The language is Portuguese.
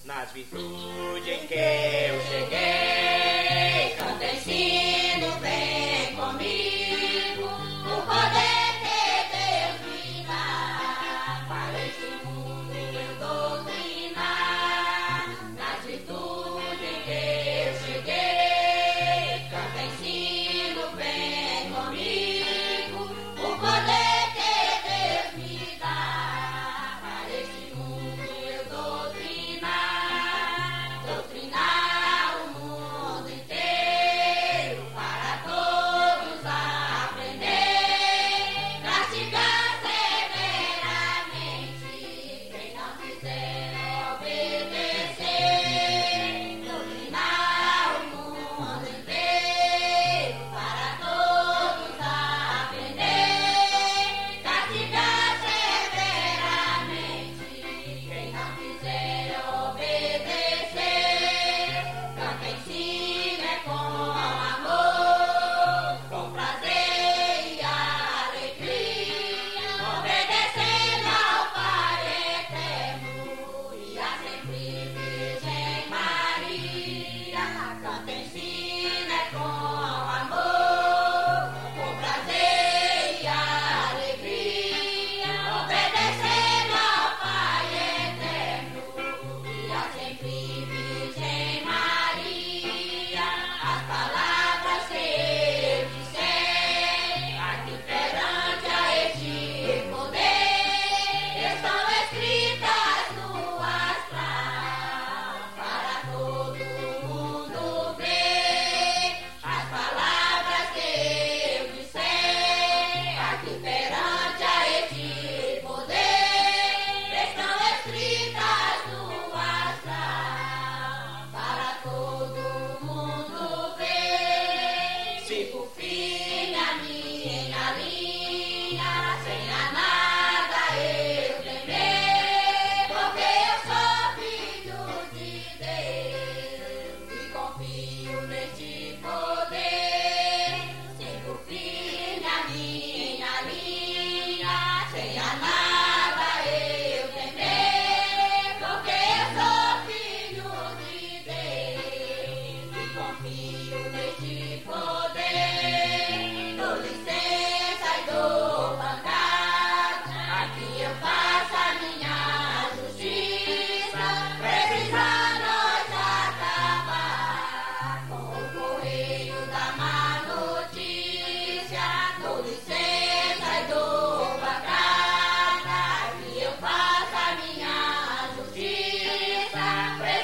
nas virtudes em que eu cheguei. Canto, ensino, vem comigo, o poder que Deus me dá, para este mundo eu doutrinar, nas virtudes em que eu cheguei. Canto, ensino, vem comigo, o poder que Deus me dá, para este mundo eu doutrinar, doutrinar o mundo inteiro, para todos aprender, castigar severamente quem não quiser obedecer, doutrinar o mundo inteiro, para todos aprender, castigar severamente quem não quiser obedecer. Canto, ensino é com amor, com prazer e alegria, obedecendo ao Pai eterno e a sempre Virgem Maria. Canto, ensino é com amor, com prazer e alegria, obedecendo ao Pai eterno e a sempre Virgem Maria. As palavras que eu disser aqui perante a este poder estão escritas no astral, para todo mundo ver. As palavras que eu disser aqui perante a este poder estão escritas no astral, para todo mundo ver. Sigo firme a minha linha, sem a nada eu temer, porque eu sou filho de Deus e confio neste poder. Sigo firme a minha linha, sem a nada eu temer, porque eu sou filho de Deus e confio neste poder. Dou licença e dou pancada, aqui eu faço a minha justiça, precisa nós acabar com o correio da má notícia. Dou licença e dou pancada, aqui eu faço a minha justiça,